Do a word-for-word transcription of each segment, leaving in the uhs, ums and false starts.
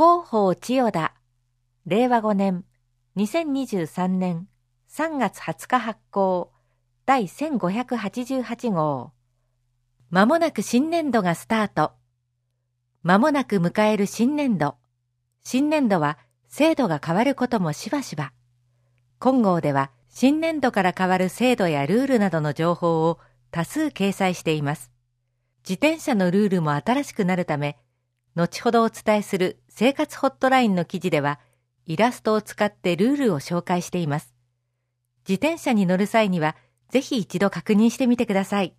広報千代田、れいわごねん、にせんにじゅうさんねんさんがつはつか発行、第せんごひゃくはちじゅうはち号。まもなく新年度がスタート。まもなく迎える新年度。新年度は制度が変わることもしばしば。今号では新年度から変わる制度やルールなどの情報を多数掲載しています。自転車のルールも新しくなるため、後ほどお伝えする生活ホットラインの記事では、イラストを使ってルールを紹介しています。自転車に乗る際には、ぜひ一度確認してみてください。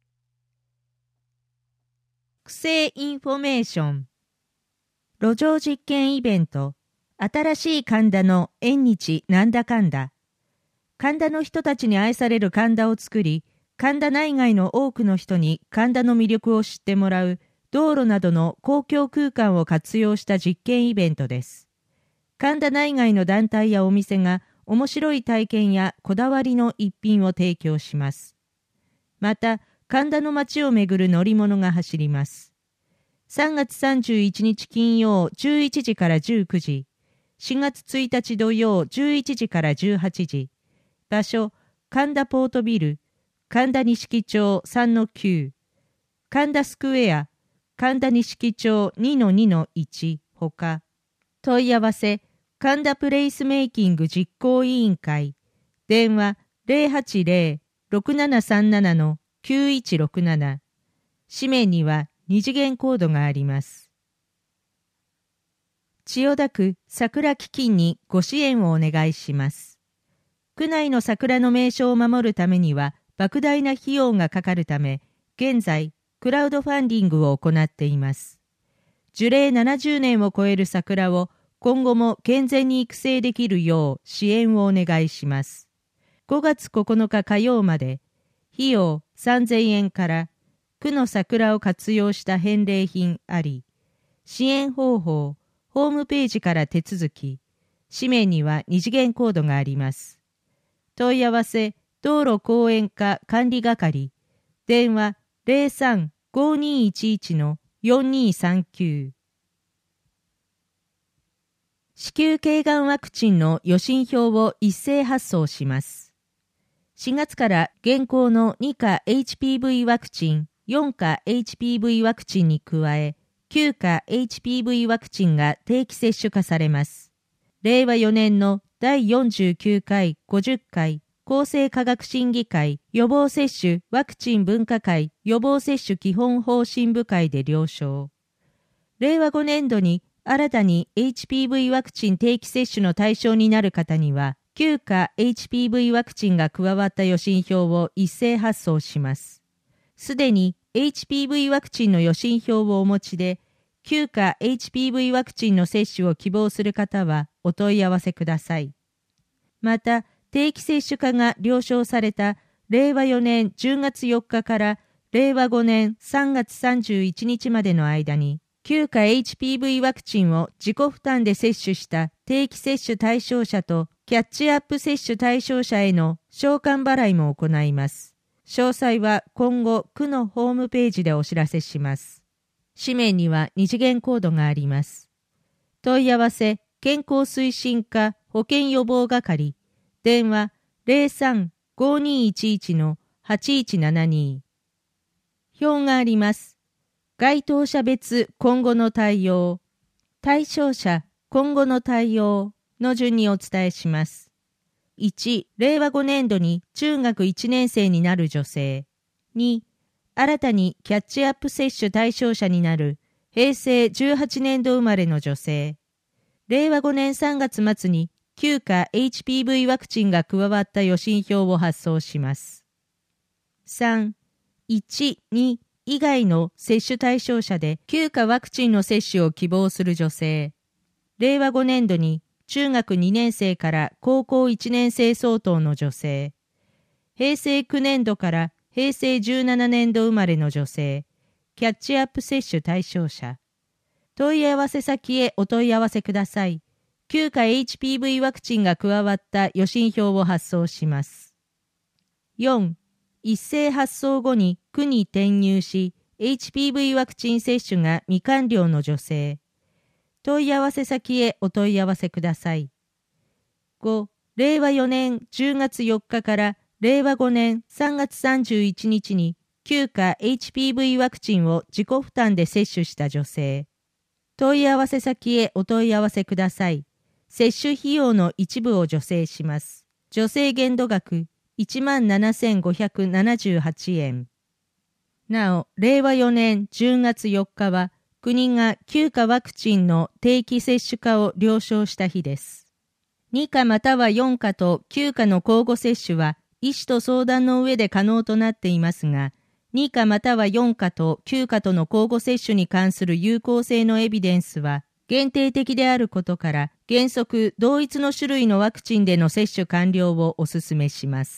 区政インフォメーション。路上実験イベント、新しい神田の縁日なんだかんだ。神田の人たちに愛される神田を作り、神田内外の多くの人に神田の魅力を知ってもらう、道路などの公共空間を活用した実験イベントです。神田内外の団体やお店が面白い体験やこだわりの一品を提供します。また、神田の街をめぐる乗り物が走ります。さんがつさんじゅういちにち金曜じゅういちじからじゅうくじ、しがつついたち土曜じゅういちじからじゅうはちじ、場所、神田ポートビル、神田錦町 さんのきゅう、神田スクエア、神田錦町 にのにのいち ほか、問い合わせ、神田プレイスメイキング実行委員会、電話 ゼロはちゼロ ろくななさんなな きゅういちろくなな、紙面には二次元コードがあります。千代田区桜基金にご支援をお願いします。区内の桜の名所を守るためには莫大な費用がかかるため、現在、クラウドファンディングを行っています。樹齢ななじゅうねんを超える桜を今後も健全に育成できるよう支援をお願いします。ごがつここのか火曜まで、費用さんぜんえんから区の桜を活用した返礼品あり、支援方法、ホームページから手続き、紙面には二次元コードがあります。問い合わせ、道路公園課管理係、電話ゼロさん ごにいちいち のよんにさんきゅう。子宮頸がんワクチンの予診票を一斉発送します。しがつから現行のにか エイチピーブイ ワクチン、よんか エイチピーブイ ワクチンに加え、きゅうか エイチピーブイ ワクチンが定期接種化されます。れいわよねんのだいよんじゅうきゅうかいごじゅっかい厚生科学審議会予防接種ワクチン分科会予防接種基本方針部会で了承。れいわごねんどに新たに エイチピーブイ ワクチン定期接種の対象になる方には、きゅうか エイチピーブイ ワクチンが加わった予診票を一斉発送します。すでに エイチピーブイ ワクチンの予診票をお持ちで、きゅうか エイチピーブイ ワクチンの接種を希望する方はお問い合わせください。また、定期接種化が了承されたれいわよねんじゅうがつよっかかられいわごねんさんがつさんじゅういちにちまでの間に、きゅうか エイチピーブイ ワクチンを自己負担で接種した定期接種対象者とキャッチアップ接種対象者への償還払いも行います。詳細は今後区のホームページでお知らせします。紙面には二次元コードがあります。問い合わせ、健康推進課保健予防係、電話ゼロさん ごにいちいち のはちいちななに。表があります。該当者別今後の対応、対象者今後の対応の順にお伝えします。いち、れいわごねんどに中学いちねんせいになる女性。に、新たにキャッチアップ接種対象者になるへいせいじゅうはちねんど生まれの女性。れいわごねんさんがつ末にきゅうか エイチピーブイ ワクチンが加わった予診票を発送します。さん、いち、に以外の接種対象者できゅうかワクチンの接種を希望する女性。れいわごねんどに中学にねんせいから高校いちねんせい相当の女性。へいせいきゅうねんどからへいせいじゅうななねんど生まれの女性。キャッチアップ接種対象者。問い合わせ先へお問い合わせください。きゅうか エイチピーブイ ワクチンが加わった予診票を発送します。よん、一斉発送後に区に転入し、エイチピーブイ ワクチン接種が未完了の女性。 問い合わせ先へお問い合わせください。ご、れいわよねんじゅうがつよっかかられいわごねんさんがつさんじゅういちにちにきゅうか エイチピーブイ ワクチンを自己負担で接種した女性。問い合わせ先へお問い合わせください。接種費用の一部を助成します。助成限度額いちまんななせんごひゃくななじゅうはちえん。なお、れいわよねんじゅうがつよっかは国がきゅうかワクチンの定期接種化を了承した日です。にかまたはよんかときゅうかの交互接種は医師と相談の上で可能となっていますが、にかまたはよんかときゅうかとの交互接種に関する有効性のエビデンスは限定的であることから、原則同一の種類のワクチンでの接種完了をお勧めします。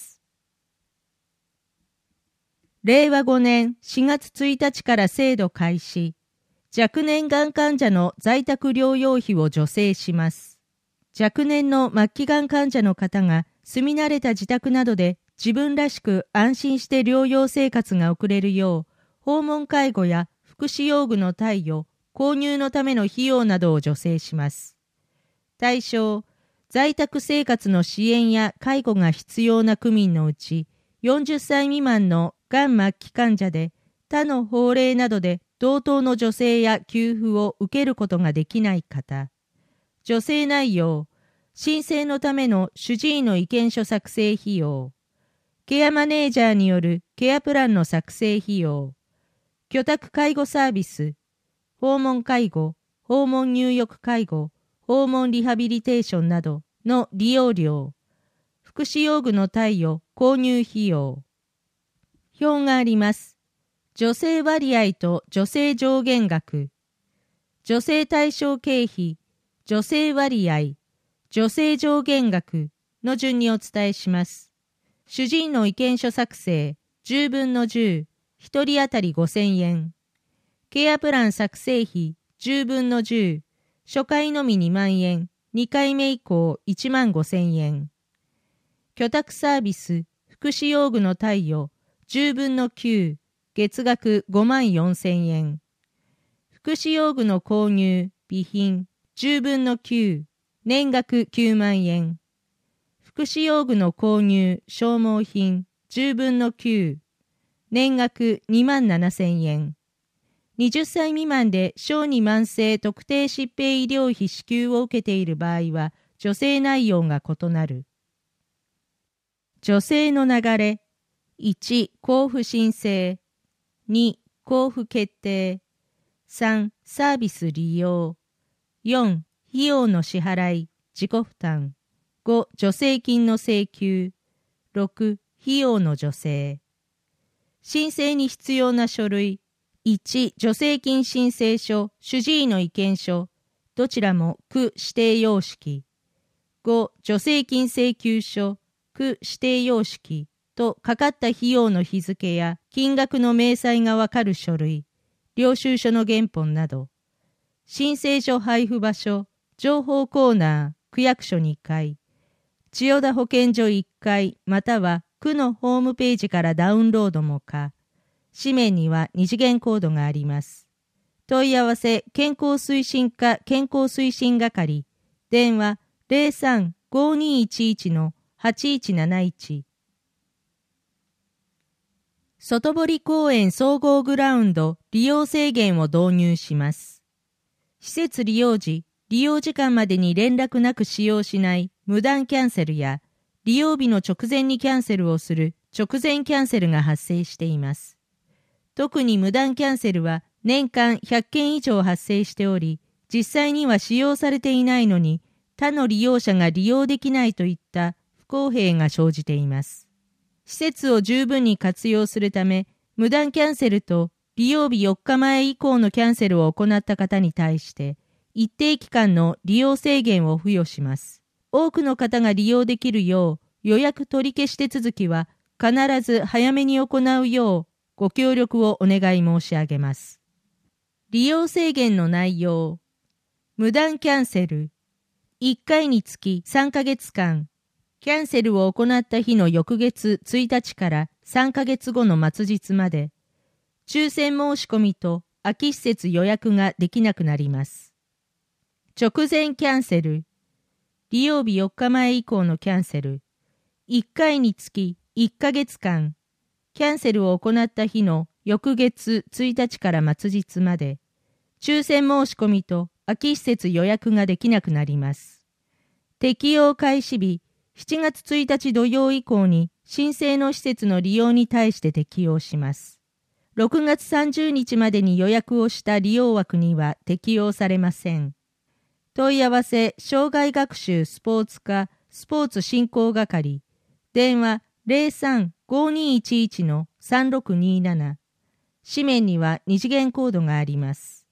れいわごねんしがつついたちから制度開始。若年がん患者の在宅療養費を助成します。若年の末期がん患者の方が住み慣れた自宅などで自分らしく安心して療養生活が送れるよう、訪問介護や福祉用具の貸与、購入のための費用などを助成します。対象、在宅生活の支援や介護が必要な区民のうち、よんじゅっさい未満のがん末期患者で、他の法令などで同等の助成や給付を受けることができない方。助成内容、申請のための主治医の意見書作成費用、ケアマネージャーによるケアプランの作成費用、居宅介護サービス、訪問介護、訪問入浴介護、訪問リハビリテーションなどの利用料、福祉用具の貸与、購入費用。表があります。助成割合と助成上限額、助成対象経費、助成割合、助成上限額の順にお伝えします。主治医の意見書作成、じゅうぶんのじゅう、ひとり当たりごせんえん。ケアプラン作成費、じゅうぶんのじゅう、初回のみにまんえん、にかいめ以降いちまんごせんえん。居宅サービス、福祉用具の貸与、じゅうぶんのきゅう、月額ごまんよんせんえん。福祉用具の購入、備品、じゅうぶんのきゅう、年額きゅうまんえん。福祉用具の購入、消耗品、じゅうぶんのきゅう、年額にまんななせんえん。はたち未満で小児慢性特定疾病医療費支給を受けている場合は、助成内容が異なる。助成の流れ。いち、交付申請。に、交付決定。さん、サービス利用。よん、費用の支払い、自己負担。ご、助成金の請求。ろく、費用の助成。申請に必要な書類。いち、助成金申請書、主治医の意見書。どちらも区指定様式。ご、助成金請求書、区指定様式。とかかった費用の日付や金額の明細がわかる書類、領収書の原本など、申請書配布場所、情報コーナー、区役所にかい、千代田保健所いっかいまたは区のホームページからダウンロードも可。紙面には二次元コードがあります。問い合わせ健康推進課健康推進係、電話 ゼロさん ごーにーいちいち のはちいちなないち。外堀公園総合グラウンド利用制限を導入します。施設利用時、利用時間までに連絡なく使用しない無断キャンセルや、利用日の直前にキャンセルをする直前キャンセルが発生しています。特に無断キャンセルは年間ひゃっけん以上発生しており、実際には使用されていないのに、他の利用者が利用できないといった不公平が生じています。施設を十分に活用するため、無断キャンセルと利用日よっかまえ以降のキャンセルを行った方に対して、一定期間の利用制限を付与します。多くの方が利用できるよう、予約取り消し手続きは必ず早めに行うよう、ご協力をお願い申し上げます。利用制限の内容。無断キャンセル。いっかいにつきさんかげつかん。キャンセルを行った日の翌月ついたちからさんかげつごの末日まで、抽選申し込みと空き施設予約ができなくなります。 直前キャンセル、利用日よっかまえ以降のキャンセル、いっかいにつきいっかげつかん、キャンセルを行った日の翌月ついたちから末日まで、抽選申し込みと空き施設予約ができなくなります。適用開始日、しちがつついたち土曜以降に申請の施設の利用に対して適用します。ろくがつさんじゅうにちまでに予約をした利用枠には適用されません。問い合わせ、障害学習スポーツ科スポーツ振興係、電話 ゼロさん ごにいちいち さんろくにーなな、紙面には二次元コードがあります。